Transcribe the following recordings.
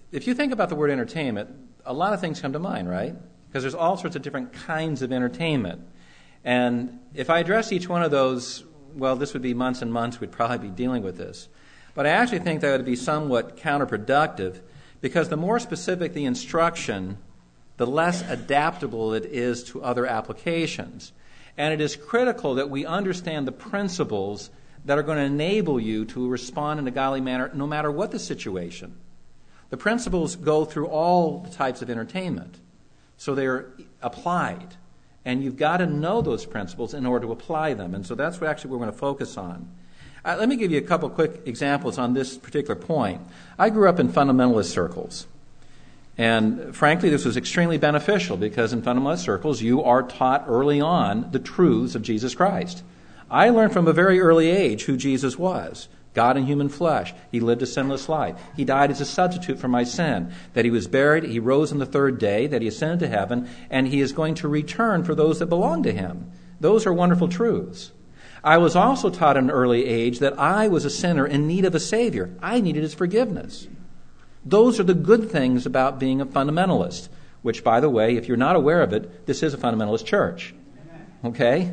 if you think about the word entertainment, a lot of things come to mind, right? Because there's all sorts of different kinds of entertainment. And if I address each one of those, well, this would be months and months. We'd probably be dealing with this. But I actually think that would be somewhat counterproductive, because the more specific the instruction, the less adaptable it is to other applications. And it is critical that we understand the principles that are going to enable you to respond in a godly manner no matter what the situation. The principles go through all types of entertainment, so they're applied. And you've got to know those principles in order to apply them. And so that's what actually we're going to focus on. Let me give you a couple quick examples on this particular point. I grew up in fundamentalist circles. And frankly, this was extremely beneficial, because in fundamentalist circles, you are taught early on the truths of Jesus Christ. I learned from a very early age who Jesus was. God in human flesh. He lived a sinless life. He died as a substitute for my sin. That he was buried, he rose on the third day, that he ascended to heaven, and he is going to return for those that belong to him. Those are wonderful truths. I was also taught at an early age that I was a sinner in need of a Savior. I needed his forgiveness. Those are the good things about being a fundamentalist, which, by the way, if you're not aware of it, this is a fundamentalist church. Okay?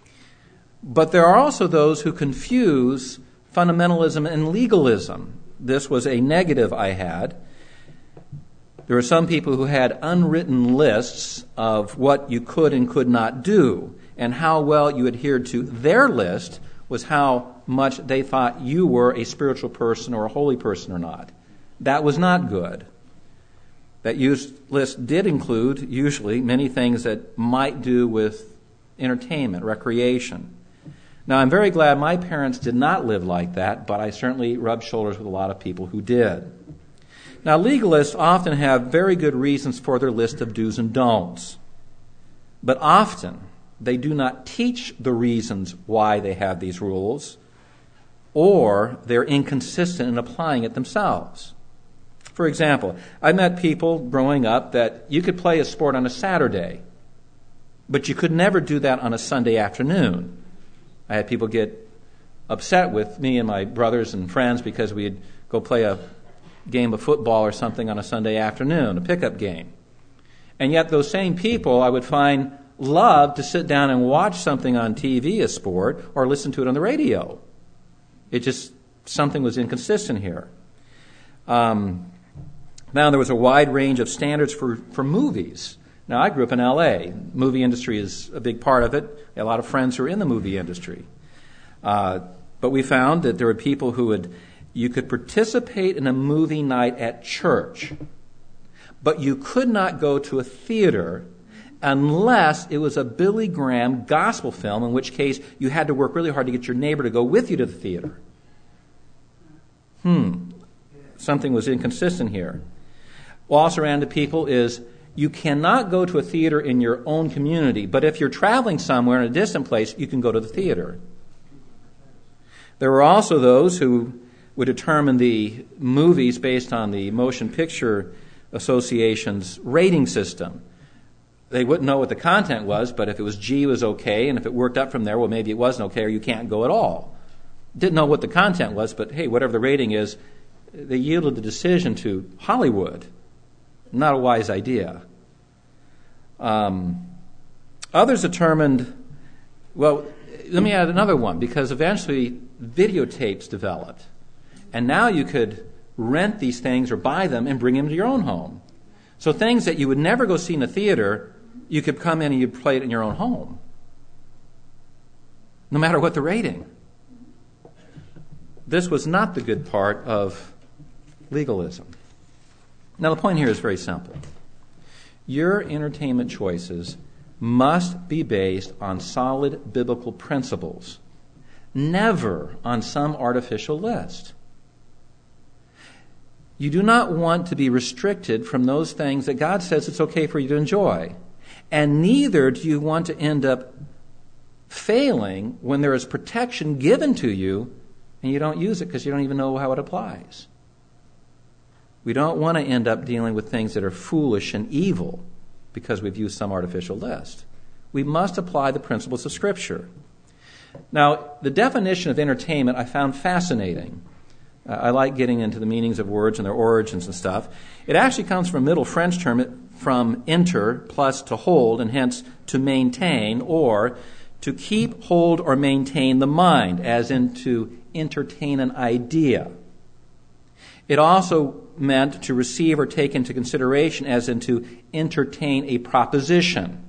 But there are also those who confuse fundamentalism and legalism. This was a negative I had. There were some people who had unwritten lists of what you could and could not do, and how well you adhered to their list was how much they thought you were a spiritual person or a holy person or not. That was not good. That list did include, usually, many things that might do with entertainment, recreation. Now, I'm very glad my parents did not live like that, but I certainly rubbed shoulders with a lot of people who did. Now, legalists often have very good reasons for their list of do's and don'ts, but often they do not teach the reasons why they have these rules, or they're inconsistent in applying it themselves. For example, I met people growing up that you could play a sport on a Saturday, but you could never do that on a Sunday afternoon. I had people get upset with me and my brothers and friends because we'd go play a game of football or something on a Sunday afternoon, a pickup game. And yet those same people I would find loved to sit down and watch something on TV, a sport, or listen to it on the radio. It just, something was inconsistent here. Now, there was a wide range of standards for movies. Now, I grew up in L.A. Movie industry is a big part of it. I had a lot of friends who are in the movie industry. But we found that there were people you could participate in a movie night at church, but you could not go to a theater unless it was a Billy Graham gospel film, in which case you had to work really hard to get your neighbor to go with you to the theater. Something was inconsistent here. What also ran to people is you cannot go to a theater in your own community, but if you're traveling somewhere in a distant place, you can go to the theater. There were also those who would determine the movies based on the Motion Picture Association's rating system. They wouldn't know what the content was, but if it was G, it was okay, and if it worked up from there, well, maybe it wasn't okay, or you can't go at all. Didn't know what the content was, but hey, whatever the rating is, they yielded the decision to Hollywood. Not a wise idea. Others determined, well, let me add another one, because eventually videotapes developed. And now you could rent these things or buy them and bring them to your own home. So things that you would never go see in a theater, you could come in and you'd play it in your own home, no matter what the rating. This was not the good part of legalism. Now, the point here is very simple. Your entertainment choices must be based on solid biblical principles, never on some artificial list. You do not want to be restricted from those things that God says it's okay for you to enjoy. And neither do you want to end up failing when there is protection given to you and you don't use it because you don't even know how it applies. We don't want to end up dealing with things that are foolish and evil because we've used some artificial list. We must apply the principles of Scripture. Now, the definition of entertainment I found fascinating. I like getting into the meanings of words and their origins and stuff. It actually comes from a Middle French term from inter plus to hold, and hence to maintain, or to keep, hold, or maintain the mind, as in to entertain an idea. It also meant to receive or take into consideration, as in to entertain a proposition.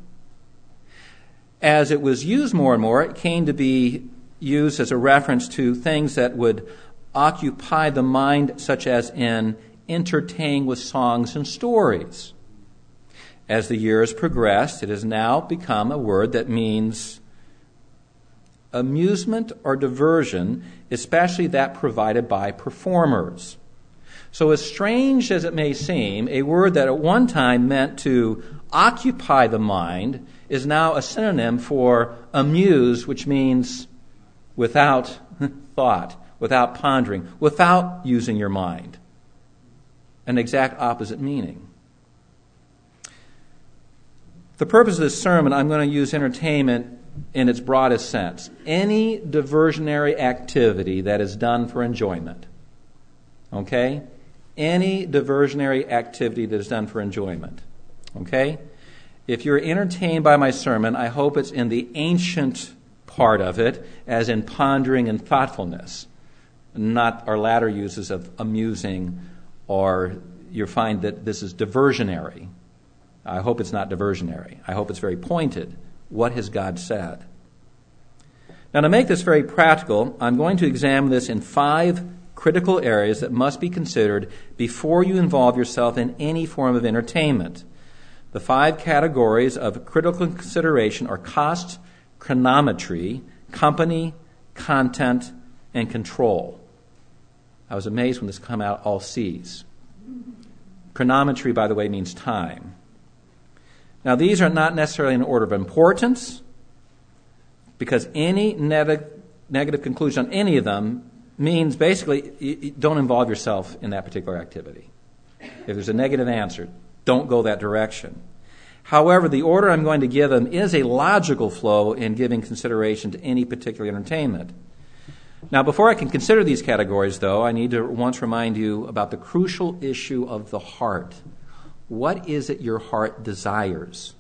As it was used more and more, it came to be used as a reference to things that would occupy the mind, such as in entertain with songs and stories. As the years progressed, it has now become a word that means amusement or diversion, especially that provided by performers. So as strange as it may seem, a word that at one time meant to occupy the mind is now a synonym for amuse, which means without thought, without pondering, without using your mind. An exact opposite meaning. The purpose of this sermon, I'm going to use entertainment in its broadest sense. Any diversionary activity that is done for enjoyment. Okay? Any diversionary activity that is done for enjoyment. Okay? If you're entertained by my sermon, I hope it's in the ancient part of it, as in pondering and thoughtfulness, not our latter uses of amusing, or you find that this is diversionary. I hope it's not diversionary. I hope it's very pointed. What has God said? Now, to make this very practical, I'm going to examine this in 5 critical areas that must be considered before you involve yourself in any form of entertainment. The 5 categories of critical consideration are cost, chronometry, company, content, and control. I was amazed when this came out all C's. Chronometry, by the way, means time. Now, these are not necessarily in order of importance, because any negative conclusion on any of them means basically you don't involve yourself in that particular activity. If there's a negative answer, don't go that direction. However, the order I'm going to give them is a logical flow in giving consideration to any particular entertainment. Now, before I can consider these categories, though, I need to once remind you about the crucial issue of the heart. What is it your heart desires?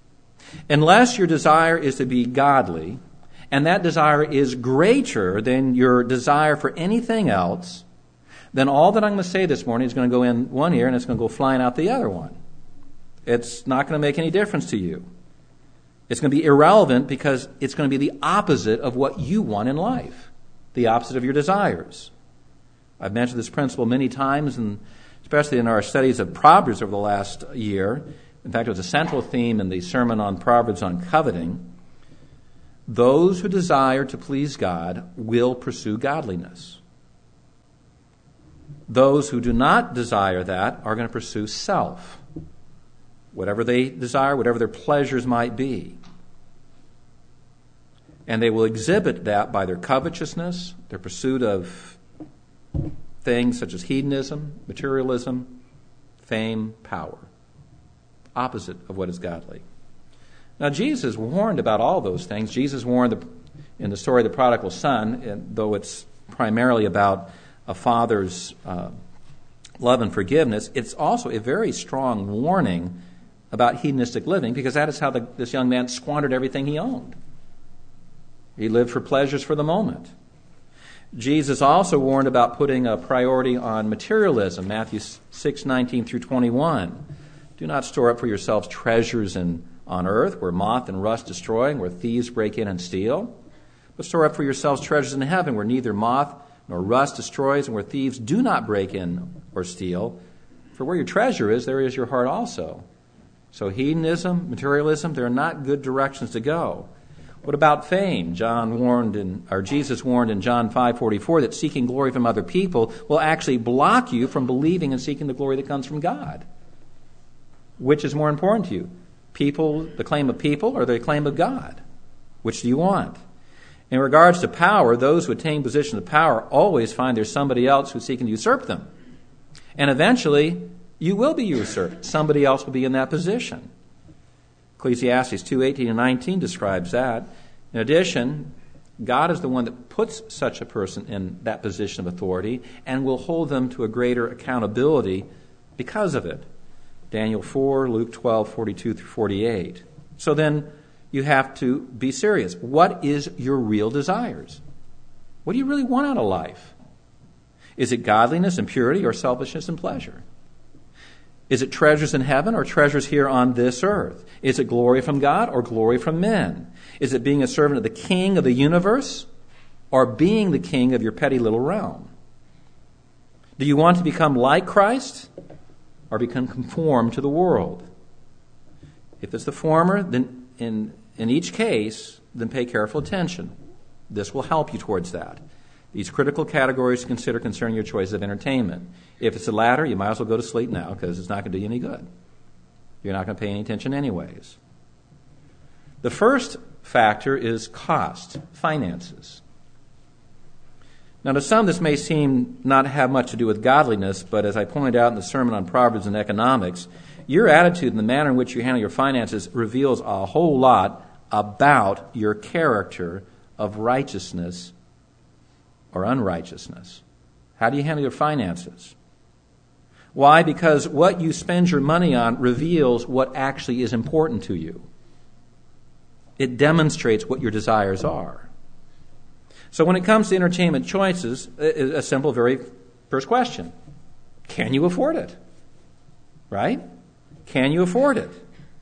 Unless your desire is to be godly, and that desire is greater than your desire for anything else, then all that I'm going to say this morning is going to go in one ear and it's going to go flying out the other one. It's not going to make any difference to you. It's going to be irrelevant because it's going to be the opposite of what you want in life, the opposite of your desires. I've mentioned this principle many times, and especially in our studies of Proverbs over the last year. In fact, it was a central theme in the sermon on Proverbs on coveting. Those who desire to please God will pursue godliness. Those who do not desire that are going to pursue self. Whatever they desire, whatever their pleasures might be. And they will exhibit that by their covetousness, their pursuit of things such as hedonism, materialism, fame, power. Opposite of what is godly. Now, Jesus warned about all those things. Jesus warned in the story of the prodigal son, and though it's primarily about a father's love and forgiveness, it's also a very strong warning about hedonistic living, because that is how this young man squandered everything he owned. He lived for pleasures for the moment. Jesus also warned about putting a priority on materialism, Matthew 6:19 through 21. Do not store up for yourselves treasures on earth, where moth and rust destroy, and where thieves break in and steal. But store up for yourselves treasures in heaven, where neither moth nor rust destroys, and where thieves do not break in or steal. For where your treasure is, there is your heart also. So hedonism, materialism, they're not good directions to go. What about fame? Jesus warned in John 5:44 that seeking glory from other people will actually block you from believing and seeking the glory that comes from God. Which is more important to you? People, the claim of people, or the claim of God? Which do you want? In regards to power, those who attain position of power always find there's somebody else who's seeking to usurp them. And eventually, you will be usurped. Somebody else will be in that position. Ecclesiastes 2:18 and 19 describes that. In addition, God is the one that puts such a person in that position of authority and will hold them to a greater accountability because of it. Daniel 4, Luke 12, 42 through 48. So then you have to be serious. What is your real desires? What do you really want out of life? Is it godliness and purity or selfishness and pleasure? Is it treasures in heaven or treasures here on this earth? Is it glory from God or glory from men? Is it being a servant of the king of the universe or being the king of your petty little realm? Do you want to become like Christ or become conformed to the world? If it's the former, then in each case, then pay careful attention. This will help you towards that. These critical categories to consider concerning your choice of entertainment. If it's the latter, you might as well go to sleep now because it's not going to do you any good. You're not going to pay any attention anyways. The first factor is cost, finances. Now, to some, this may seem not have much to do with godliness, but as I pointed out in the sermon on Proverbs and economics, your attitude and the manner in which you handle your finances reveals a whole lot about your character of righteousness or unrighteousness. How do you handle your finances? Why? Because what you spend your money on reveals what actually is important to you. It demonstrates what your desires are. So when it comes to entertainment choices, a simple, very first question. Can you afford it? Right? Can you afford it?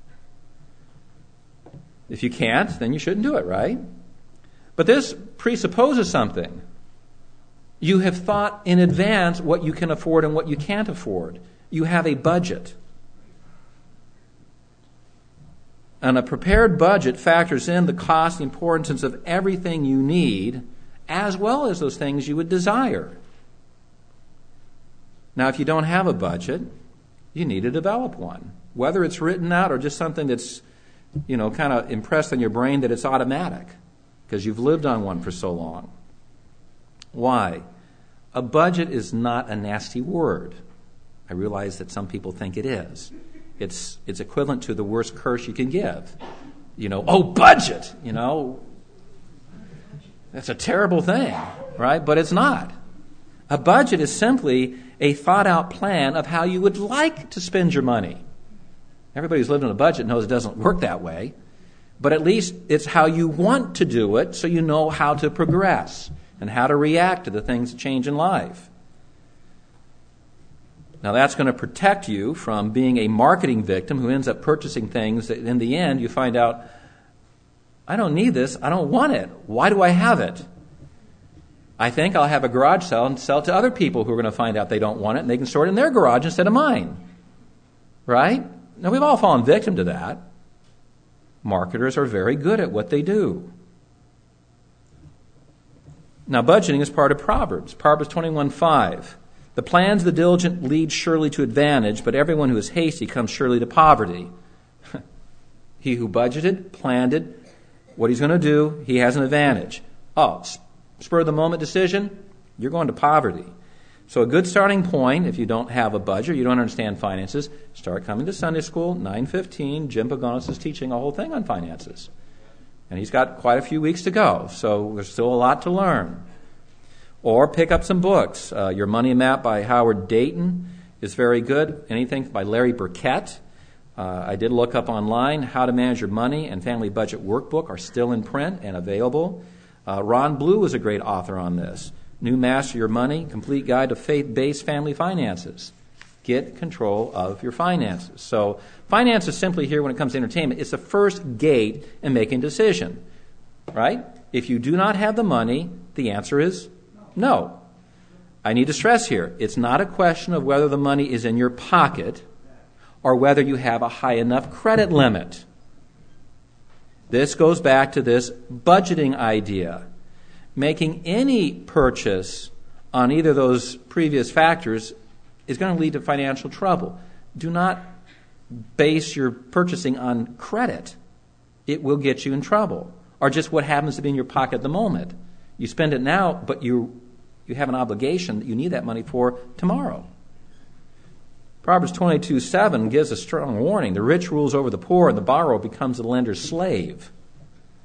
If you can't, then you shouldn't do it, right? But this presupposes something. You have thought in advance what you can afford and what you can't afford. You have a budget. And a prepared budget factors in the cost, the importance of everything you need, as well as those things you would desire. Now, if you don't have a budget, you need to develop one. Whether it's written out or just something that's, kind of impressed on your brain that it's automatic, because you've lived on one for so long. Why? A budget is not a nasty word. I realize that some people think it is. It's equivalent to the worst curse you can give. Oh, budget! That's a terrible thing, right? But it's not. A budget is simply a thought-out plan of how you would like to spend your money. Everybody who's lived on a budget knows it doesn't work that way. But at least it's how you want to do it, so you know how to progress and how to react to the things that change in life. Now that's going to protect you from being a marketing victim who ends up purchasing things that in the end you find out, I don't need this, I don't want it. Why do I have it? I think I'll have a garage sale and sell it to other people who are going to find out they don't want it and they can store it in their garage instead of mine. Right? Now we've all fallen victim to that. Marketers are very good at what they do. Now, budgeting is part of Proverbs. Proverbs 21:5. The plans of the diligent lead surely to advantage, but everyone who is hasty comes surely to poverty. He who budgeted, planned it, what he's going to do, he has an advantage. Oh, spur of the moment decision, you're going to poverty. So a good starting point, if you don't have a budget, you don't understand finances, start coming to Sunday school, 9:15. Jim Pagonis is teaching a whole thing on finances. And he's got quite a few weeks to go, so there's still a lot to learn. Or pick up some books. Your Money Map by Howard Dayton is very good. Anything by Larry Burkett. I did look up online. How to Manage Your Money and Family Budget Workbook are still in print and available. Ron Blue is a great author on this. New Master Your Money, Complete Guide to Faith-Based Family Finances. Get control of your finances. So finance is simply here when it comes to entertainment. It's the first gate in making a decision, right? If you do not have the money, the answer is no. I need to stress here, it's not a question of whether the money is in your pocket or whether you have a high enough credit limit. This goes back to this budgeting idea. Making any purchase on either of those previous factors is going to lead to financial trouble. Do not base your purchasing on credit. It will get you in trouble. Or just what happens to be in your pocket at the moment. You spend it now, but you have an obligation that you need that money for tomorrow. Proverbs 22:7 gives a strong warning. The rich rules over the poor, and the borrower becomes the lender's slave.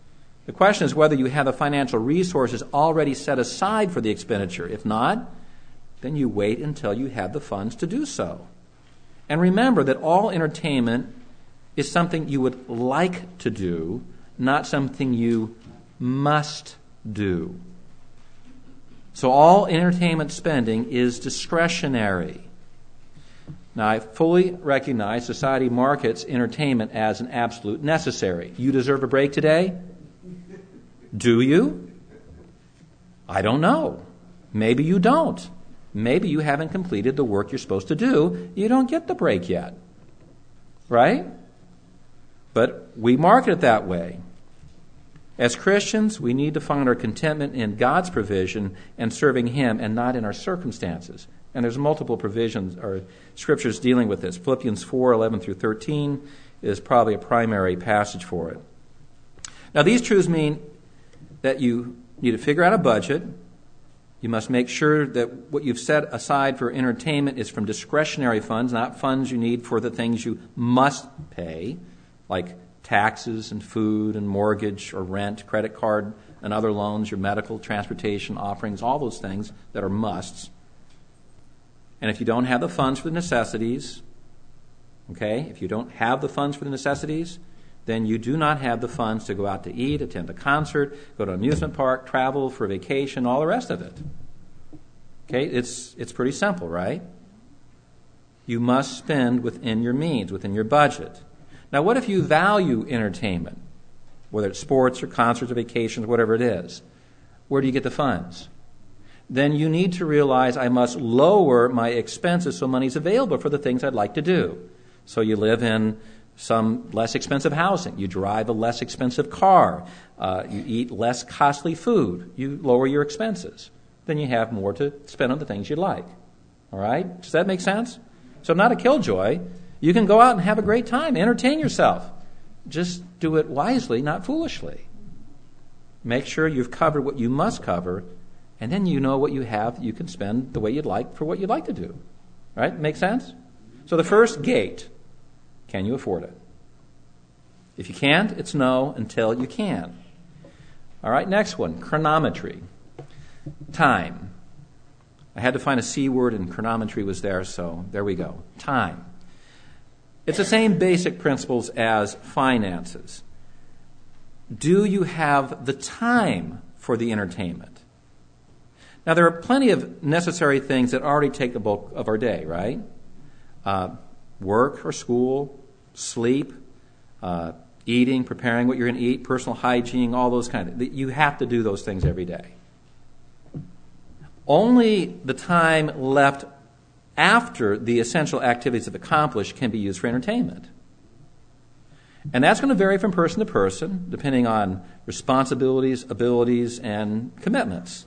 The question is whether you have the financial resources already set aside for the expenditure. If not, then you wait until you have the funds to do so. And remember that all entertainment is something you would like to do, not something you must do. So all entertainment spending is discretionary. Now, I fully recognize society markets entertainment as an absolute necessary. You deserve a break today? Do you? I don't know. Maybe you don't. Maybe you haven't completed the work you're supposed to do. You don't get the break yet. Right? But we market it that way. As Christians, we need to find our contentment in God's provision and serving Him and not in our circumstances. And there's multiple provisions or scriptures dealing with this. Philippians 4:11 through 13 is probably a primary passage for it. Now, these truths mean that you need to figure out a budget. You must make sure that what you've set aside for entertainment is from discretionary funds, not funds you need for the things you must pay, like taxes and food and mortgage or rent, credit card and other loans, your medical, transportation, offerings, all those things that are musts. And if you don't have the funds for the necessities, if you don't have the funds for the necessities, then you do not have the funds to go out to eat, attend a concert, go to an amusement park, travel for a vacation, all the rest of it. It's pretty simple, right? You must spend within your means, within your budget. Now, what if you value entertainment, whether it's sports or concerts or vacations, whatever it is? Where do you get the funds? Then you need to realize I must lower my expenses so money's available for the things I'd like to do. So you live in some less expensive housing. You drive a less expensive car. You eat less costly food. You lower your expenses. Then you have more to spend on the things you like. All right? Does that make sense? So I'm not a killjoy. You can go out and have a great time. Entertain yourself. Just do it wisely, not foolishly. Make sure you've covered what you must cover, and then you know what you have you can spend the way you'd like for what you'd like to do. All right? Make sense? So the first gate, can you afford it? If you can't, it's no until you can. All right, next one, chronometry. Time. I had to find a C word and chronometry was there, so there we go. Time. It's the same basic principles as finances. Do you have the time for the entertainment? Now, there are plenty of necessary things that already take the bulk of our day, right? Work or school, sleep, eating, preparing what you're going to eat, personal hygiene, all those kind of. You have to do those things every day. Only the time left after the essential activities have accomplished can be used for entertainment. And that's going to vary from person to person, depending on responsibilities, abilities, and commitments.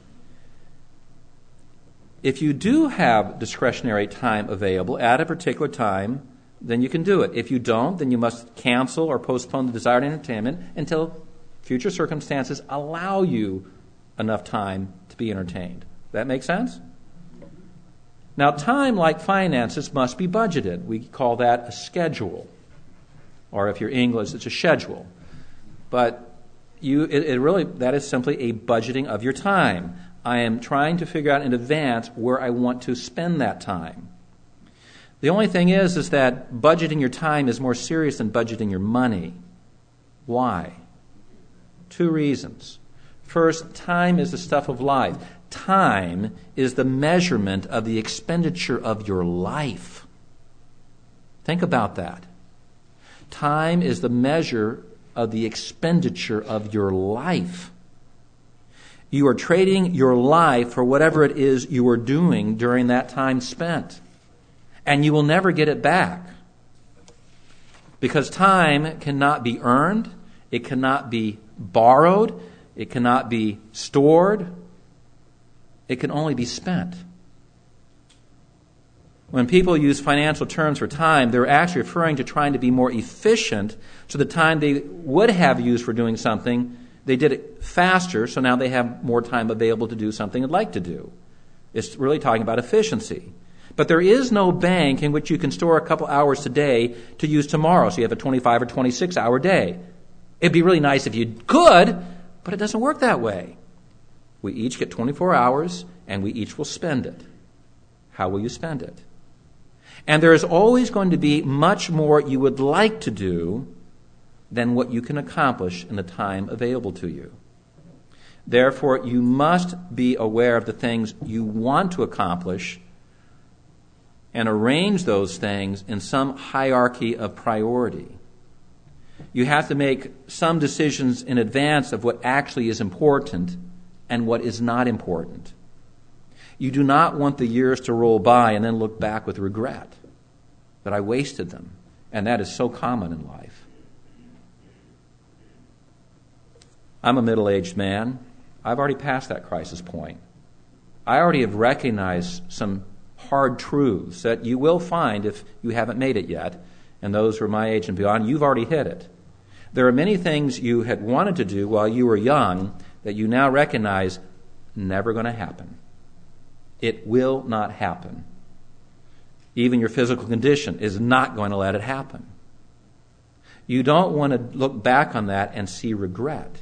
If you do have discretionary time available at a particular time, then you can do it. If you don't, then you must cancel or postpone the desired entertainment until future circumstances allow you enough time to be entertained. That make sense? Now, time, like finances, must be budgeted. We call that a schedule. Or if you're English, it's a schedule. But that is simply a budgeting of your time. I am trying to figure out in advance where I want to spend that time. The only thing is that budgeting your time is more serious than budgeting your money. Why? 2 reasons. First, time is the stuff of life. Time is the measurement of the expenditure of your life. Think about that. Time is the measure of the expenditure of your life. You are trading your life for whatever it is you are doing during that time spent. And you will never get it back. Because time cannot be earned, it cannot be borrowed, it cannot be stored, it can only be spent. When people use financial terms for time, they're actually referring to trying to be more efficient, so the time they would have used for doing something, they did it faster, so now they have more time available to do something they'd like to do. It's really talking about efficiency. But there is no bank in which you can store a couple hours today to use tomorrow, so you have a 25 or 26-hour day. It'd be really nice if you could, But it doesn't work that way. We each get 24 hours, and we each will spend it. How will you spend it? And there is always going to be much more you would like to do than what you can accomplish in the time available to you. Therefore, you must be aware of the things you want to accomplish and arrange those things in some hierarchy of priority. You have to make some decisions in advance of what actually is important and what is not important. You do not want the years to roll by and then look back with regret that I wasted them. And that is so common in life. I'm a middle-aged man. I've already passed that crisis point. I already have recognized some hard truths that you will find if you haven't made it yet. And those who are my age and beyond, you've already hit it. There are many things you had wanted to do while you were young that you now recognize never going to happen. It will not happen. Even your physical condition is not going to let it happen. You don't want to look back on that and see regret.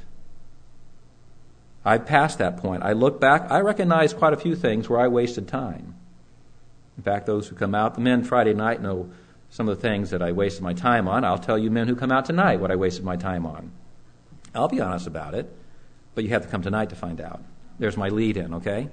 I've passed that point. I look back, I recognize quite a few things where I wasted time. In fact, those who come out, the men Friday night know some of the things that I wasted my time on. I'll tell you men who come out tonight what I wasted my time on. I'll be honest about it, but you have to come tonight to find out. There's my lead in, okay?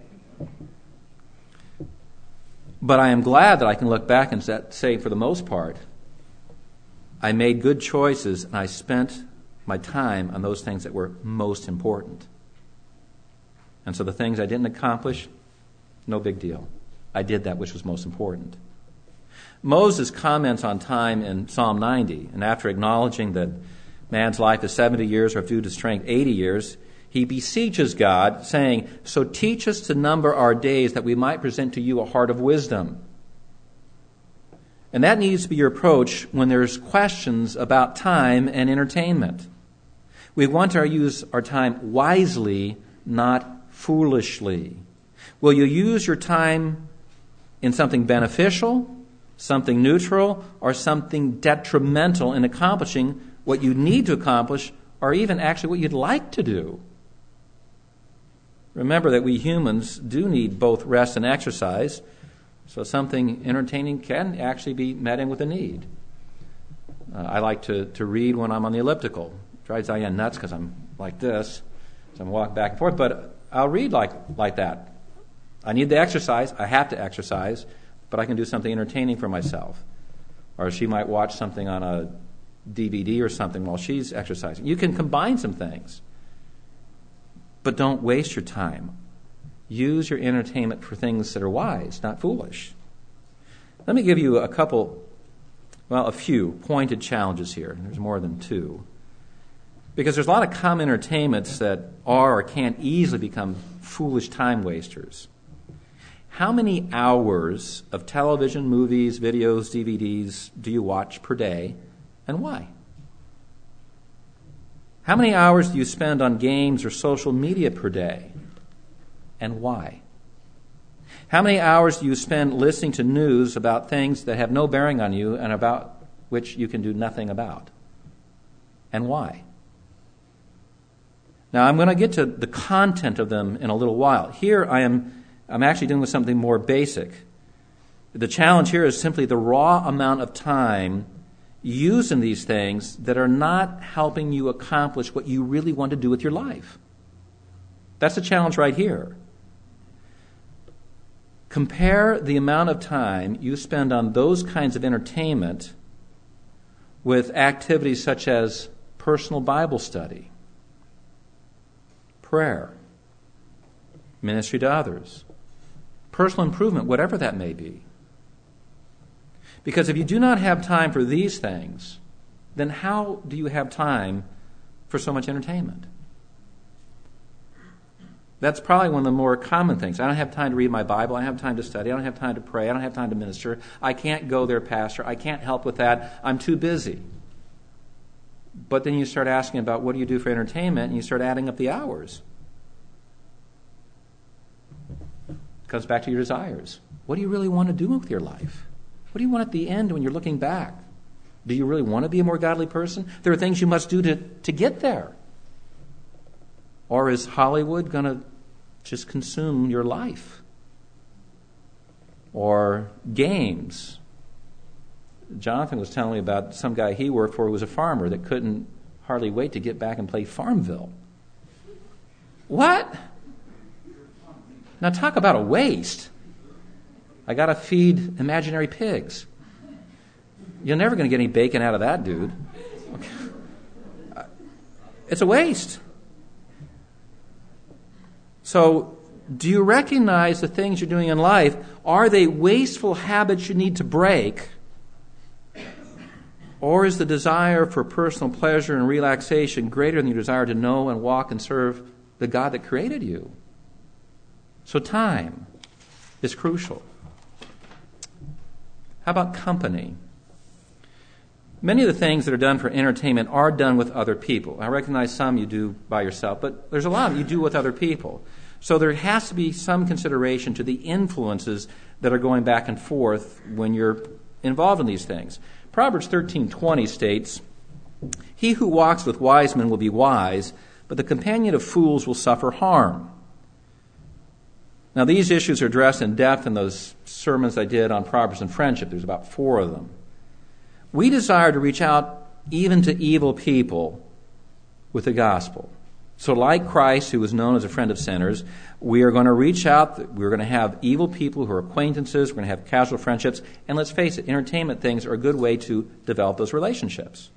But I am glad that I can look back and say, for the most part, I made good choices and I spent my time on those things that were most important. And so the things I didn't accomplish, no big deal. I did that which was most important. Moses comments on time in Psalm 90, and after acknowledging that man's life is 70 years or due to strength 80 years, he beseeches God, saying, "So teach us to number our days that we might present to you a heart of wisdom." And that needs to be your approach when there's questions about time and entertainment. We want to use our time wisely, not foolishly. Will you use your time in something beneficial, something neutral, or something detrimental in accomplishing what you need to accomplish, or even actually what you'd like to do? Remember that we humans do need both rest and exercise, so something entertaining can actually be met in with a need. I like to read when I'm on the elliptical. It drives Diane nuts because I'm like this, so I'm walking back and forth, but I'll read like that. I need the exercise. I have to exercise, but I can do something entertaining for myself. Or she might watch something on a DVD or something while she's exercising. You can combine some things, but don't waste your time. Use your entertainment for things that are wise, not foolish. Let me give you a few pointed challenges here. There's more than two. Because there's a lot of common entertainments that are or can easily become foolish time wasters. How many hours of television, movies, videos, DVDs do you watch per day, and why? How many hours do you spend on games or social media per day, and why? How many hours do you spend listening to news about things that have no bearing on you and about which you can do nothing about, and why? Now, I'm going to get to the content of them in a little while. Here I'm actually dealing with something more basic. The challenge here is simply the raw amount of time used in these things that are not helping you accomplish what you really want to do with your life. That's the challenge right here. Compare the amount of time you spend on those kinds of entertainment with activities such as personal Bible study, prayer, ministry to others, personal improvement, whatever that may be. Because if you do not have time for these things, then how do you have time for so much entertainment? That's probably one of the more common things. I don't have time to read my Bible. I don't have time to study. I don't have time to pray. I don't have time to minister. I can't go there, Pastor. I can't help with that. I'm too busy. But then you start asking about what do you do for entertainment, and you start adding up the hours. It comes back to your desires. What do you really want to do with your life? What do you want at the end when you're looking back? Do you really want to be a more godly person? There are things you must do to get there. Or is Hollywood going to just consume your life? Or games. Jonathan was telling me about some guy he worked for who was a farmer that couldn't hardly wait to get back and play Farmville. What? Now talk about a waste. I got to feed imaginary pigs. You're never going to get any bacon out of that, dude. Okay. It's a waste. So, do you recognize the things you're doing in life? Are they wasteful habits you need to break? Or is the desire for personal pleasure and relaxation greater than your desire to know and walk and serve the God that created you? So time is crucial. How about company? Many of the things that are done for entertainment are done with other people. I recognize some you do by yourself, but there's a lot you do with other people. So there has to be some consideration to the influences that are going back and forth when you're involved in these things. Proverbs 13:20 states, "He who walks with wise men will be wise, but the companion of fools will suffer harm." Now, these issues are addressed in depth in those sermons I did on Proverbs and friendship. There's about 4 of them. We desire to reach out even to evil people with the gospel. So like Christ, who was known as a friend of sinners, we are going to reach out. We're going to have evil people who are acquaintances. We're going to have casual friendships. And let's face it, entertainment things are a good way to develop those relationships.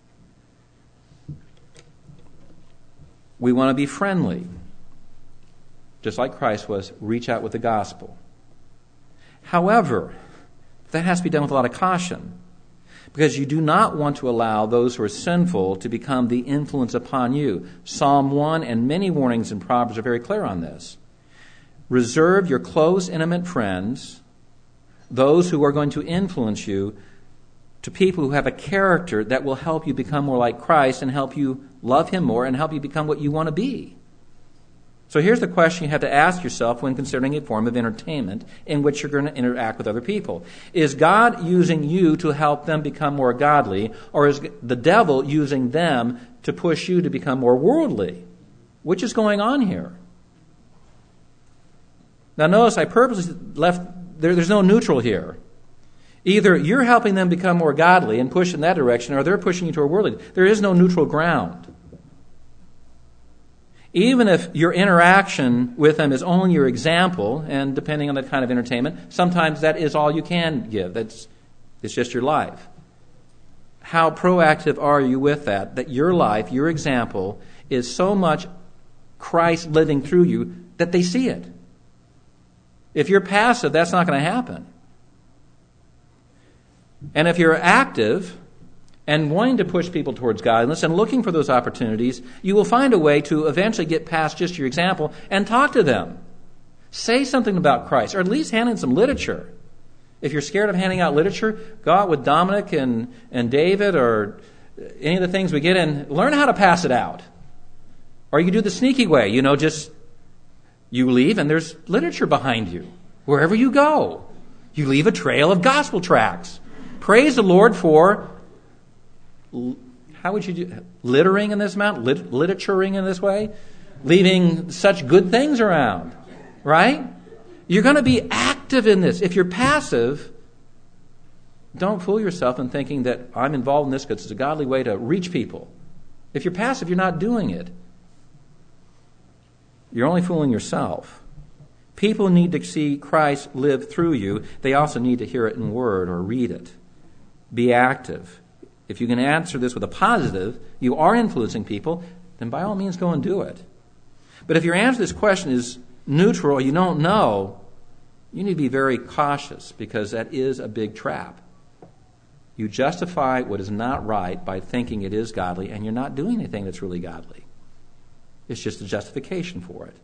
We want to be friendly. Just like Christ was, reach out with the gospel. However, that has to be done with a lot of caution, because you do not want to allow those who are sinful to become the influence upon you. Psalm 1 and many warnings in Proverbs are very clear on this. Reserve your close, intimate friends, those who are going to influence you, to people who have a character that will help you become more like Christ and help you love Him more and help you become what you want to be. So here's the question you have to ask yourself when considering a form of entertainment in which you're going to interact with other people. Is God using you to help them become more godly, or is the devil using them to push you to become more worldly? Which is going on here? Now notice I purposely left, there's no neutral here. Either you're helping them become more godly and push in that direction, or they're pushing you toward worldly. There is no neutral ground. Even if your interaction with them is only your example, and depending on that kind of entertainment, sometimes that is all you can give. It's just your life. How proactive are you with that? That your life, your example, is so much Christ living through you that they see it. If you're passive, that's not going to happen. And if you're active and wanting to push people towards godliness and looking for those opportunities, you will find a way to eventually get past just your example and talk to them. Say something about Christ, or at least hand in some literature. If you're scared of handing out literature, go out with Dominic and David or any of the things we get in. Learn how to pass it out. Or you can do the sneaky way, just you leave and there's literature behind you. Wherever you go, you leave a trail of gospel tracts. Praise the Lord for, how would you do, littering in this amount, literaturing in this way, leaving such good things around, right? You're going to be active in this. If you're passive, don't fool yourself in thinking that I'm involved in this because it's a godly way to reach people. If you're passive, you're not doing it. You're only fooling yourself. People need to see Christ live through you. They also need to hear it in word or read it. Be active. If you can answer this with a positive, you are influencing people, then by all means go and do it. But if your answer to this question is neutral or you don't know, you need to be very cautious, because that is a big trap. You justify what is not right by thinking it is godly, and you're not doing anything that's really godly. It's just a justification for it.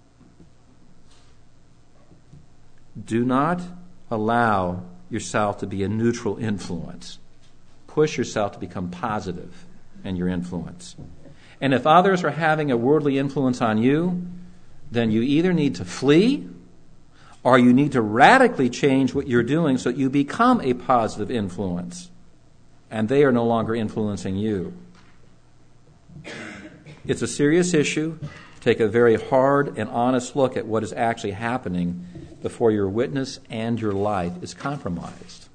Do not allow yourself to be a neutral influence. Push yourself to become positive in your influence. And if others are having a worldly influence on you, then you either need to flee or you need to radically change what you're doing so that you become a positive influence and they are no longer influencing you. It's a serious issue. take a very hard and honest look at what is actually happening before your witness and your life is compromised.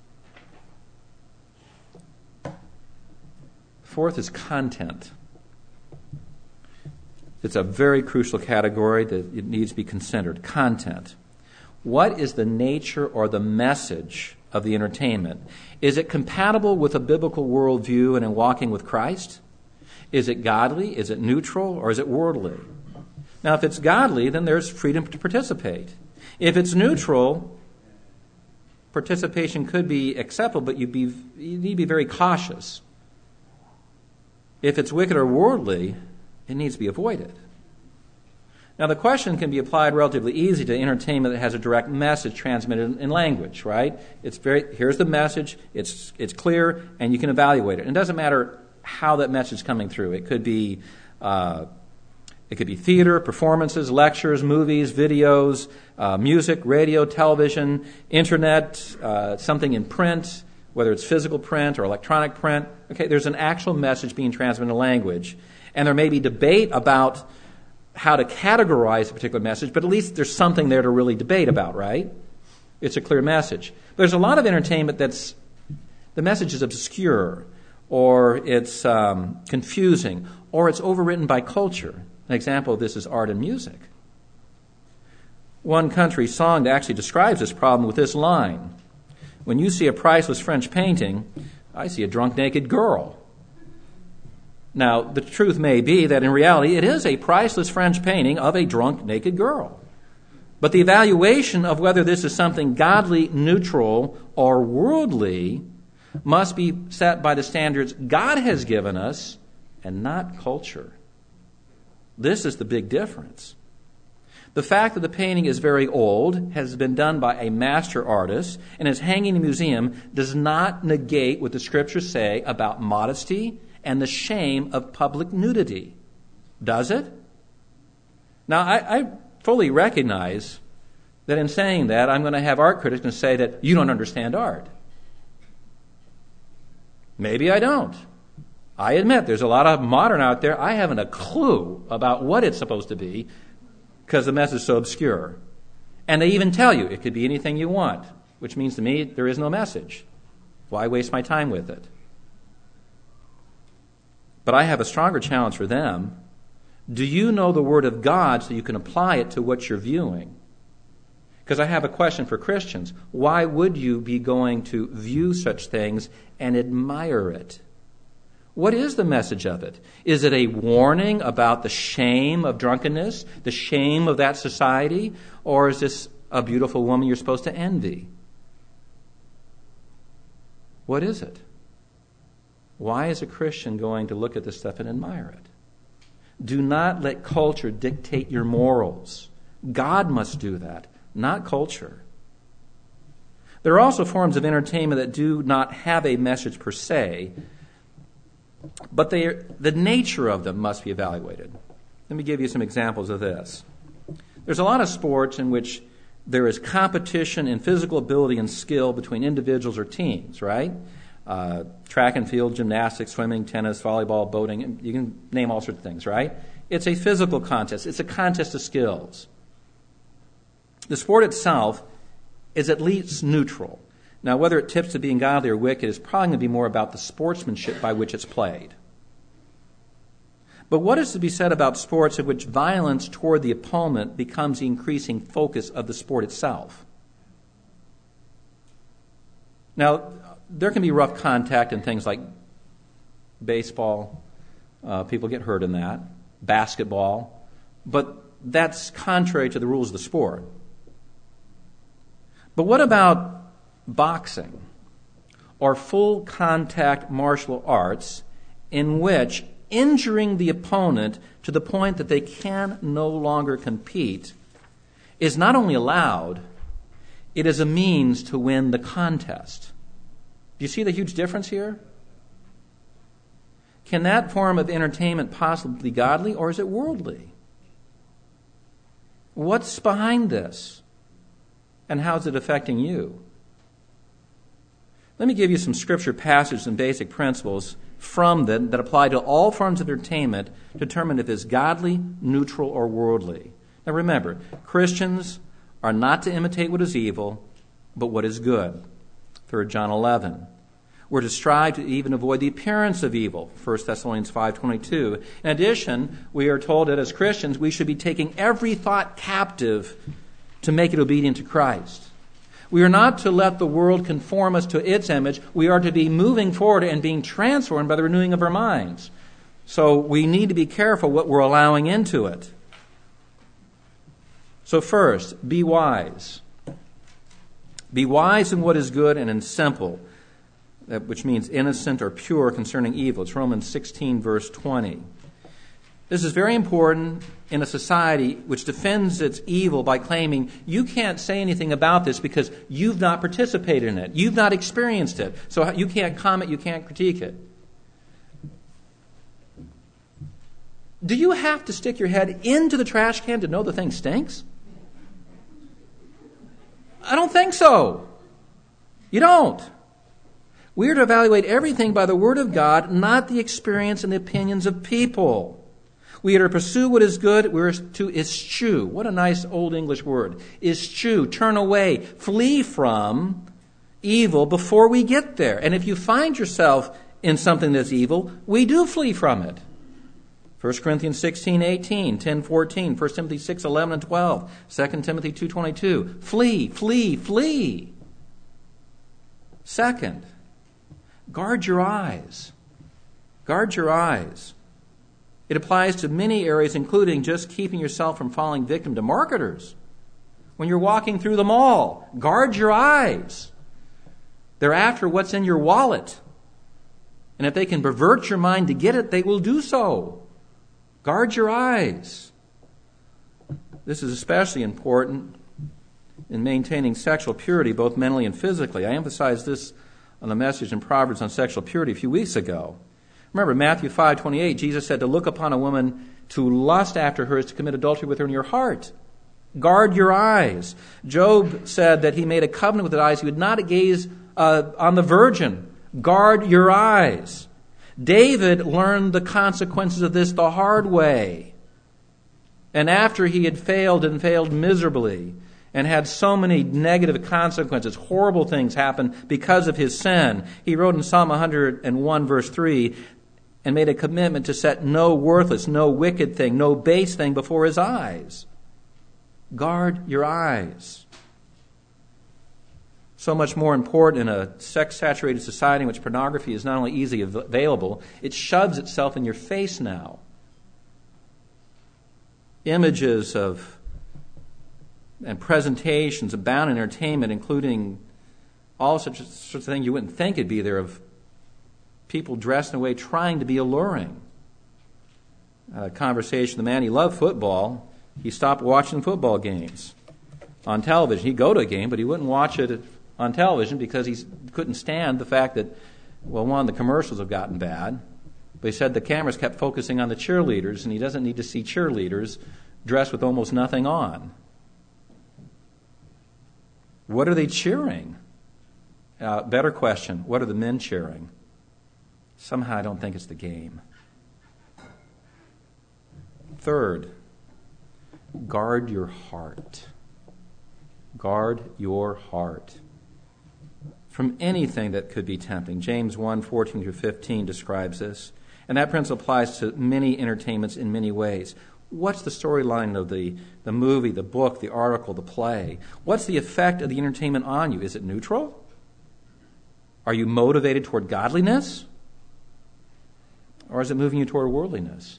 Fourth is content. It's a very crucial category that it needs to be considered. Content. What is the nature or the message of the entertainment? Is it compatible with a biblical worldview and in walking with Christ? Is it godly? Is it neutral? Or is it worldly? Now, if it's godly, then there's freedom to participate. If it's neutral, participation could be acceptable, but you need to be very cautious. If it's wicked or worldly, it needs to be avoided. Now, the question can be applied relatively easy to entertainment that has a direct message transmitted in language, right? Here's the message, it's clear, and you can evaluate it. And it doesn't matter how that message is coming through. It could be theater, performances, lectures, movies, videos, music, radio, television, internet, something in print, whether it's physical print or electronic print. Okay, there's an actual message being transmitted in language. And there may be debate about how to categorize a particular message, but at least there's something there to really debate about, right? It's a clear message. There's a lot of entertainment that's, the message is obscure, or it's confusing, or it's overwritten by culture. An example of this is art and music. One country song that actually describes this problem with this line: "When you see a priceless French painting, I see a drunk naked girl." Now, the truth may be that in reality it is a priceless French painting of a drunk naked girl. But the evaluation of whether this is something godly, neutral, or worldly must be set by the standards God has given us and not culture. This is the big difference. The fact that the painting is very old, has been done by a master artist, and is hanging in a museum does not negate what the Scriptures say about modesty and the shame of public nudity. Does it? Now, I fully recognize that in saying that, I'm going to have art critics and say that you don't understand art. Maybe I don't. I admit there's a lot of modern out there. I haven't a clue about what it's supposed to be because the message is so obscure. And they even tell you it could be anything you want, which means to me there is no message. Why waste my time with it? But I have a stronger challenge for them. Do you know the Word of God so you can apply it to what you're viewing? Because I have a question for Christians. Why would you be going to view such things and admire it? What is the message of it? Is it a warning about the shame of drunkenness, the shame of that society? Or is this a beautiful woman you're supposed to envy? What is it? Why is a Christian going to look at this stuff and admire it? Do not let culture dictate your morals. God must do that, not culture. There are also forms of entertainment that do not have a message per se, but the nature of them must be evaluated. Let me give you some examples of this. There's a lot of sports in which there is competition in physical ability and skill between individuals or teams, right? Track and field, gymnastics, swimming, tennis, volleyball, boating, you can name all sorts of things, right? It's a physical contest. It's a contest of skills. The sport itself is at least neutral. Now, whether it tips to being godly or wicked is probably going to be more about the sportsmanship by which it's played. But what is to be said about sports in which violence toward the opponent becomes the increasing focus of the sport itself? Now, there can be rough contact in things like baseball. People get hurt in that. Basketball. But that's contrary to the rules of the sport. But what about boxing or full contact martial arts in which injuring the opponent to the point that they can no longer compete is not only allowed, it is a means to win the contest? Do you see the huge difference here? Can that form of entertainment possibly be godly, or is it worldly? What's behind this? And how is it affecting you? Let me give you some scripture passages and basic principles from them that apply to all forms of entertainment to determine if it's godly, neutral, or worldly. Now remember, Christians are not to imitate what is evil, but what is good. 3 John 11. We're to strive to even avoid the appearance of evil. 1 Thessalonians 5:22. In addition, we are told that as Christians, we should be taking every thought captive to make it obedient to Christ. We are not to let the world conform us to its image. We are to be moving forward and being transformed by the renewing of our minds. So we need to be careful what we're allowing into it. So first, be wise. Be wise in what is good and in simple, which means innocent or pure concerning evil. It's Romans 16, verse 20. This is very important in a society which defends its evil by claiming you can't say anything about this because you've not participated in it. You've not experienced it. So you can't comment, you can't critique it. Do you have to stick your head into the trash can to know the thing stinks? I don't think so. You don't. We are to evaluate everything by the Word of God, not the experience and the opinions of people. We are to pursue what is good. We are to eschew. What a nice old English word. Eschew, turn away, flee from evil before we get there. And if you find yourself in something that's evil, we do flee from it. 1 Corinthians 16:18, 10:14, 1 Timothy 6:11 and 12, 2 Timothy 2:22. Flee, flee, flee. Second, guard your eyes. Guard your eyes. It applies to many areas, including just keeping yourself from falling victim to marketers. When you're walking through the mall, guard your eyes. They're after what's in your wallet. And if they can pervert your mind to get it, they will do so. Guard your eyes. This is especially important in maintaining sexual purity, both mentally and physically. I emphasized this on the message in Proverbs on sexual purity a few weeks ago. Remember, Matthew 5:28, Jesus said to look upon a woman to lust after her is to commit adultery with her in your heart. Guard your eyes. Job said that he made a covenant with his eyes. He would not gaze on the virgin. Guard your eyes. David learned the consequences of this the hard way. And after he had failed and failed miserably and had so many negative consequences, horrible things happened because of his sin, he wrote in Psalm 101, verse 3, and made a commitment to set no worthless, no wicked thing, no base thing before his eyes. Guard your eyes. So much more important in a sex-saturated society in which pornography is not only easily available, it shoves itself in your face now. Images of and presentations abound in entertainment, including all sorts of things you wouldn't think would be there, of people dressed in a way trying to be alluring. Conversation, the man, he loved football. He stopped watching football games on television. He'd go to a game, but he wouldn't watch it on television because he couldn't stand the fact that, well, one, the commercials have gotten bad, but he said the cameras kept focusing on the cheerleaders, and he doesn't need to see cheerleaders dressed with almost nothing on. What are they cheering? Better question, what are the men cheering? Somehow I don't think it's the game. Third, guard your heart. Guard your heart from anything that could be tempting. James 1:14-15 describes this. And that principle applies to many entertainments in many ways. What's the storyline of the movie, the book, the article, the play? What's the effect of the entertainment on you? Is it neutral? Are you motivated toward godliness? Or is it moving you toward worldliness?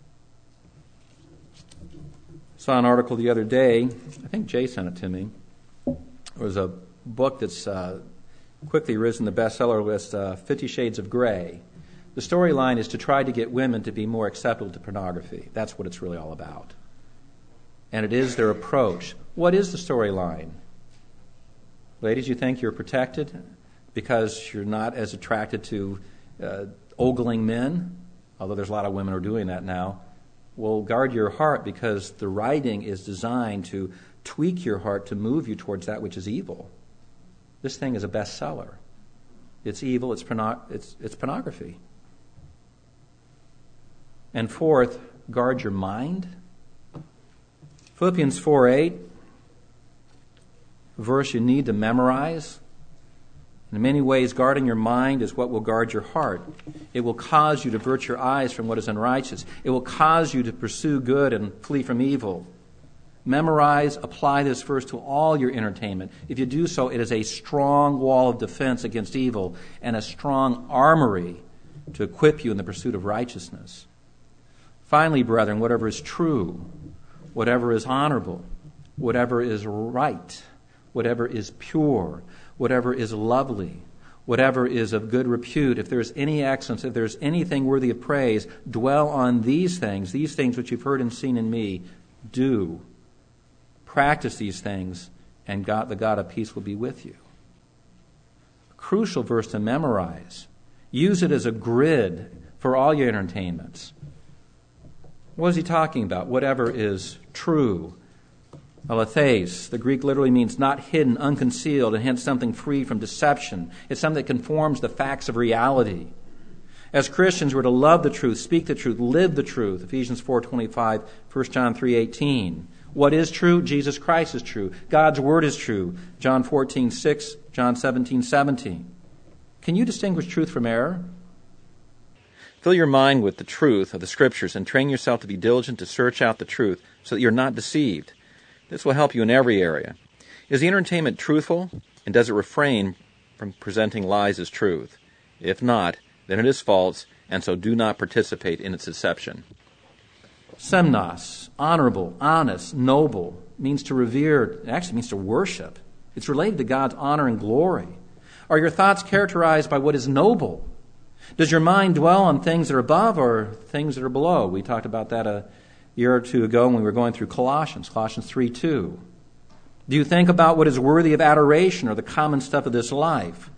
Saw an article the other day, I think Jay sent it to me. It was a book that's quickly risen the bestseller list, 50 Shades of Grey. The storyline is to try to get women to be more acceptable to pornography. That's what it's really all about. And it is their approach. What is the storyline? Ladies, you think you're protected because you're not as attracted to ogling men, although there's a lot of women who are doing that now. Well, guard your heart, because the writing is designed to tweak your heart to move you towards that which is evil. This thing is a bestseller. It's evil. It's pornography. And fourth, guard your mind. Philippians 4:8, a verse you need to memorize. In many ways, guarding your mind is what will guard your heart. It will cause you to avert your eyes from what is unrighteous. It will cause you to pursue good and flee from evil. Memorize, apply this verse to all your entertainment. If you do so, it is a strong wall of defense against evil and a strong armory to equip you in the pursuit of righteousness. Finally, brethren, whatever is true, whatever is honorable, whatever is right, whatever is pure, whatever is lovely, whatever is of good repute, if there is any excellence, if there is anything worthy of praise, dwell on these things which you've heard and seen in me. Do. Practice these things, and the God of peace will be with you. A crucial verse to memorize. Use it as a grid for all your entertainments. What is he talking about? Whatever is true. Aletheis, the Greek literally means not hidden, unconcealed, and hence something free from deception. It's something that conforms the facts of reality. As Christians, we're to love the truth, speak the truth, live the truth. Ephesians 4:25, 1 John 3:18. What is true? Jesus Christ is true. God's Word is true. John 14:6, John 17:17. Can you distinguish truth from error? Fill your mind with the truth of the Scriptures and train yourself to be diligent to search out the truth so that you're not deceived. This will help you in every area. Is the entertainment truthful, and does it refrain from presenting lies as truth? If not, then it is false, and so do not participate in its deception. Semnos, honorable, honest, noble, means to revere. It actually means to worship. It's related to God's honor and glory. Are your thoughts characterized by what is noble? Does your mind dwell on things that are above or things that are below? We talked about that a year or two ago when we were going through Colossians 3:2. Do you think about what is worthy of adoration or the common stuff of this life?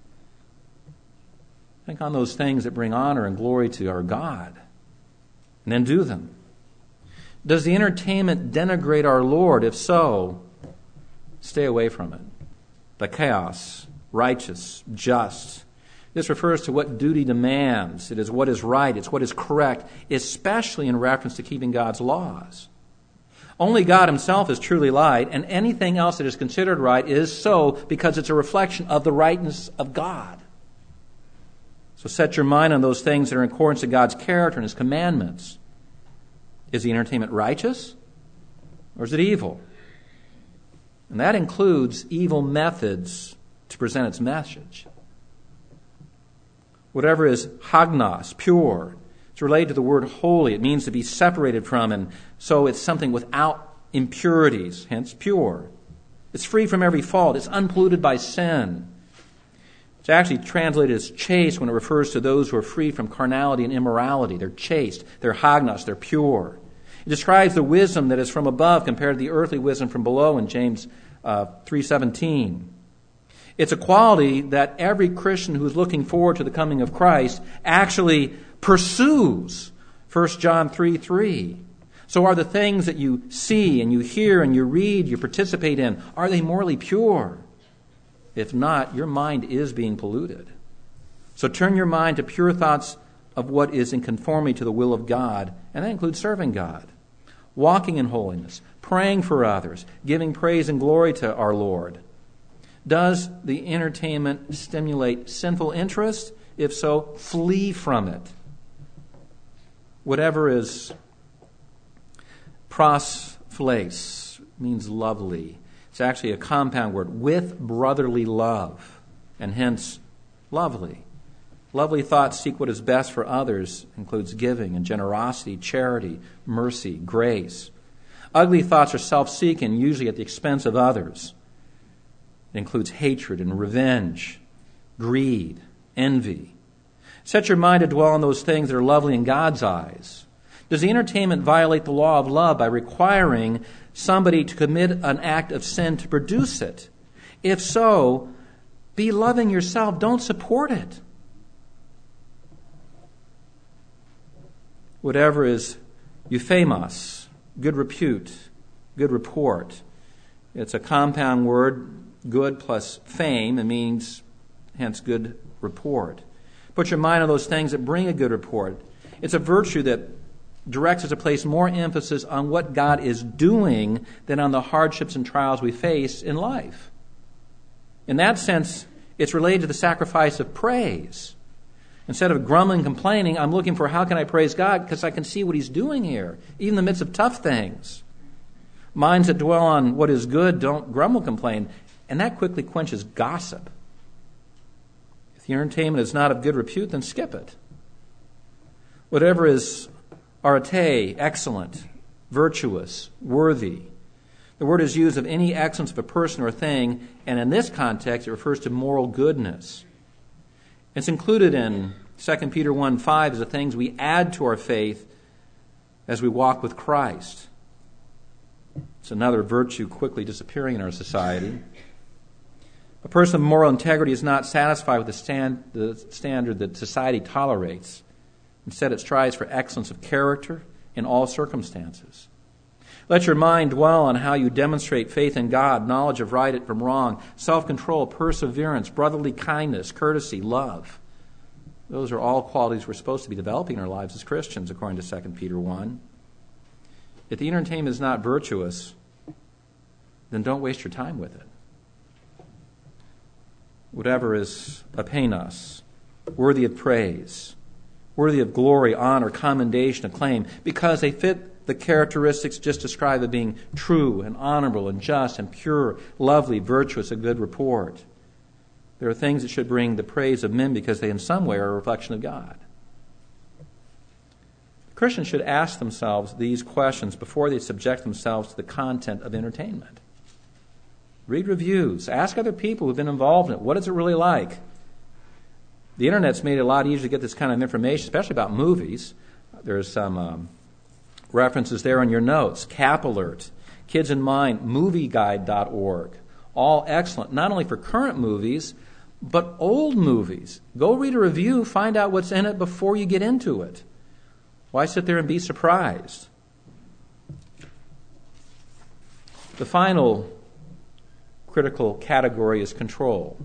Think on those things that bring honor and glory to our God, and then do them. Does the entertainment denigrate our Lord? If so, stay away from it. The chaos, righteous, just. This refers to what duty demands. It is what is right. It's what is correct, especially in reference to keeping God's laws. Only God himself is truly light, and anything else that is considered right is so because it's a reflection of the rightness of God. So set your mind on those things that are in accordance to God's character and his commandments. Is the entertainment righteous, or is it evil? And that includes evil methods to present its message. Whatever is hagnos, pure, it's related to the word holy. It means to be separated from, and so it's something without impurities, hence pure. It's free from every fault. It's unpolluted by sin. It's actually translated as chaste when it refers to those who are free from carnality and immorality. They're chaste, they're hagnos, they're pure. It describes the wisdom that is from above compared to the earthly wisdom from below in James 3:17. It's a quality that every Christian who is looking forward to the coming of Christ actually pursues. 1 John 3:3. So are the things that you see and you hear and you read, you participate in, are they morally pure? If not, your mind is being polluted. So turn your mind to pure thoughts of what is in conformity to the will of God, and that includes serving God, walking in holiness, praying for others, giving praise and glory to our Lord. Does the entertainment stimulate sinful interest? If so, flee from it. Whatever is prosphales means lovely. It's actually a compound word, with brotherly love, and hence lovely. Lovely thoughts seek what is best for others, includes giving and generosity, charity, mercy, grace. Ugly thoughts are self-seeking, usually at the expense of others. It includes hatred and revenge, greed, envy. Set your mind to dwell on those things that are lovely in God's eyes. Does the entertainment violate the law of love by requiring somebody to commit an act of sin to produce it? If so, be loving yourself. Don't support it. Whatever is euphemos, good repute, good report. It's a compound word, good plus fame. It means, hence, good report. Put your mind on those things that bring a good report. It's a virtue that directs us to place more emphasis on what God is doing than on the hardships and trials we face in life. In that sense, it's related to the sacrifice of praise. Instead of grumbling and complaining, I'm looking for how can I praise God because I can see what He's doing here, even in the midst of tough things. Minds that dwell on what is good don't grumble, complain, and that quickly quenches gossip. If the entertainment is not of good repute, then skip it. Whatever is arete, excellent, virtuous, worthy. The word is used of any excellence of a person or thing, and in this context it refers to moral goodness. It's included in 2 Peter 1:5 as the things we add to our faith as we walk with Christ. It's another virtue quickly disappearing in our society. A person of moral integrity is not satisfied with the standard that society tolerates. Instead, it strives for excellence of character in all circumstances. Let your mind dwell on how you demonstrate faith in God, knowledge of right from wrong, self-control, perseverance, brotherly kindness, courtesy, love. Those are all qualities we're supposed to be developing in our lives as Christians, according to 2 Peter 1. If the entertainment is not virtuous, then don't waste your time with it. Whatever is apenos, worthy of praise, worthy of glory, honor, commendation, acclaim, because they fit the characteristics just described of being true and honorable and just and pure, lovely, virtuous, a good report. There are things that should bring the praise of men because they in some way are a reflection of God. Christians should ask themselves these questions before they subject themselves to the content of entertainment. Read reviews. Ask other people who've been involved in it. What is it really like? The Internet's made it a lot easier to get this kind of information, especially about movies. There's some references there on your notes. Cap Alert, Kids in Mind, MovieGuide.org. All excellent, not only for current movies, but old movies. Go read a review, find out what's in it before you get into it. Why sit there and be surprised? The final critical category is control.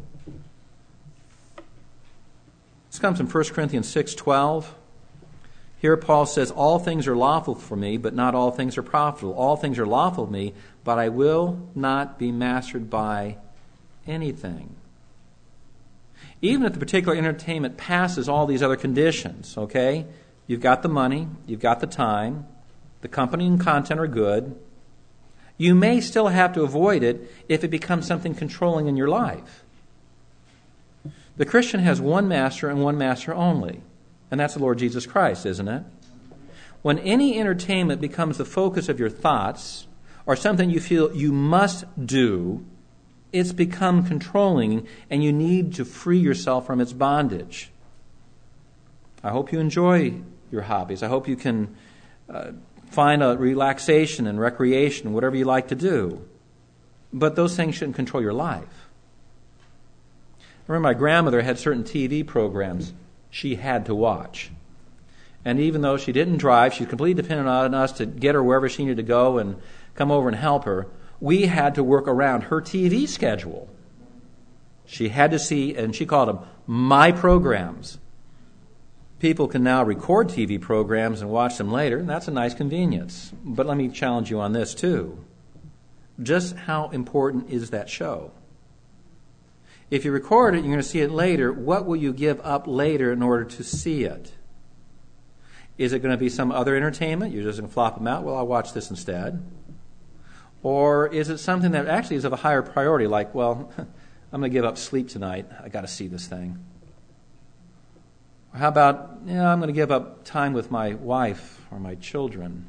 This comes from 1 Corinthians 6:12. Here Paul says, all things are lawful for me, but not all things are profitable. All things are lawful for me, but I will not be mastered by anything. Even if the particular entertainment passes all these other conditions, okay? You've got the money, you've got the time, the company and content are good. You may still have to avoid it if it becomes something controlling in your life. The Christian has one master and one master only, and that's the Lord Jesus Christ, isn't it? When any entertainment becomes the focus of your thoughts or something you feel you must do, it's become controlling and you need to free yourself from its bondage. I hope you enjoy your hobbies. I hope you can find a relaxation and recreation, whatever you like to do. But those things shouldn't control your life. I remember my grandmother had certain TV programs she had to watch. And even though she didn't drive, she was completely dependent on us to get her wherever she needed to go and come over and help her. We had to work around her TV schedule. She had to see, and she called them my programs. People can now record TV programs and watch them later, and that's a nice convenience. But let me challenge you on this too. Just how important is that show? If you record it, you're going to see it later. What will you give up later in order to see it? Is it going to be some other entertainment? You're just going to flop them out? Well, I'll watch this instead. Or is it something that actually is of a higher priority, like, well, I'm going to give up sleep tonight. I got to see this thing. Or how about, I'm going to give up time with my wife or my children.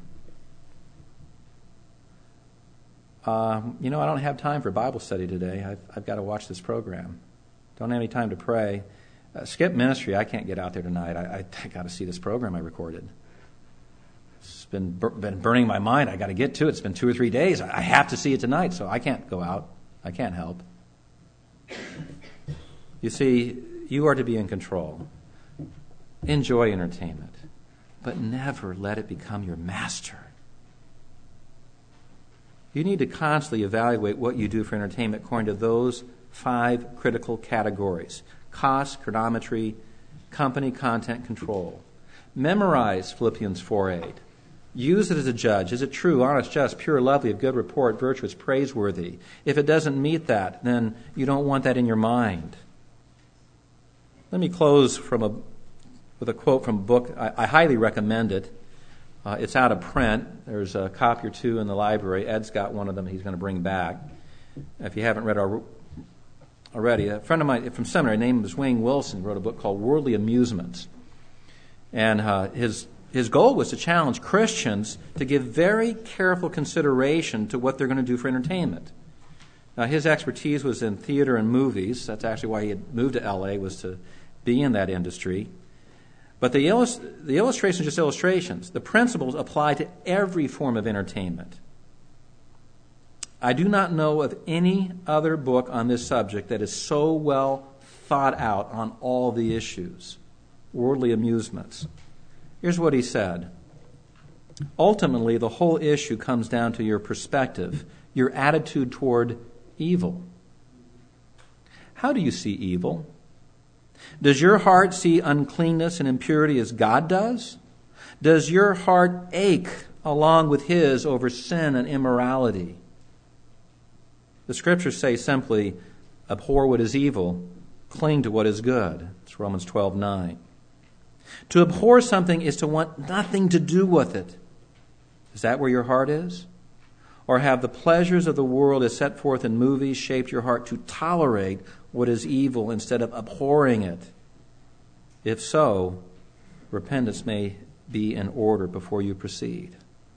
I don't have time for Bible study today. I've got to watch this program. Don't have any time to pray. Skip ministry. I can't get out there tonight. I got to see this program I recorded. It's been burning my mind. I got to get to it. It's been 2 or 3 days. I have to see it tonight, so I can't go out. I can't help. You see, you are to be in control. Enjoy entertainment, but never let it become your master. You need to constantly evaluate what you do for entertainment according to those 5 critical categories: cost, chronometry, company, content, control. Memorize Philippians 4:8. Use it as a judge. Is it true, honest, just, pure, lovely, of good report, virtuous, praiseworthy? If it doesn't meet that, then you don't want that in your mind. Let me close with a quote from a book. I highly recommend it. It's out of print. There's a copy or two in the library. Ed's got one of them he's going to bring back. If you haven't read it already, a friend of mine from seminary named Wayne Wilson wrote a book called Worldly Amusements. And his goal was to challenge Christians to give very careful consideration to what they're going to do for entertainment. Now, his expertise was in theater and movies. That's actually why he had moved to L.A., was to be in that industry. But the illustrations are just illustrations. The principles apply to every form of entertainment. I do not know of any other book on this subject that is so well thought out on all the issues. Worldly amusements. Here's what he said. Ultimately, the whole issue comes down to your perspective, your attitude toward evil. How do you see evil? Does your heart see uncleanness and impurity as God does? Does your heart ache along with his over sin and immorality? The scriptures say simply, abhor what is evil, cling to what is good. It's Romans 12:9. To abhor something is to want nothing to do with it. Is that where your heart is? Or have the pleasures of the world as set forth in movies shaped your heart to tolerate what is evil instead of abhorring it? If so, repentance may be in order before you proceed.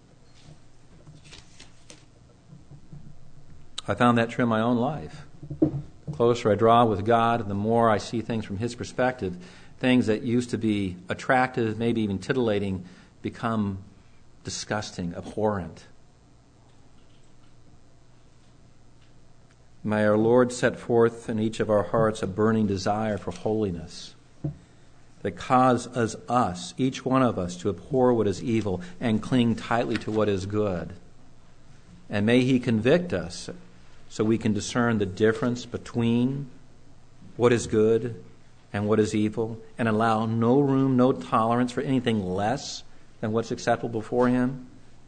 I found that true in my own life. The closer I draw with God, the more I see things from his perspective. Things that used to be attractive, maybe even titillating, become disgusting, abhorrent. May our Lord set forth in each of our hearts a burning desire for holiness that causes us, each one of us, to abhor what is evil and cling tightly to what is good. And may he convict us so we can discern the difference between what is good and what is evil, and allow no room, no tolerance for anything less than what's acceptable before him.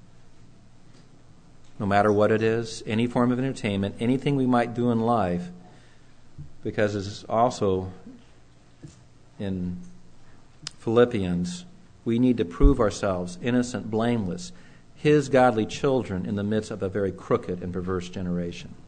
No matter what it is, any form of entertainment, anything we might do in life, because it's also in Philippians, we need to prove ourselves innocent, blameless, his godly children in the midst of a very crooked and perverse generation.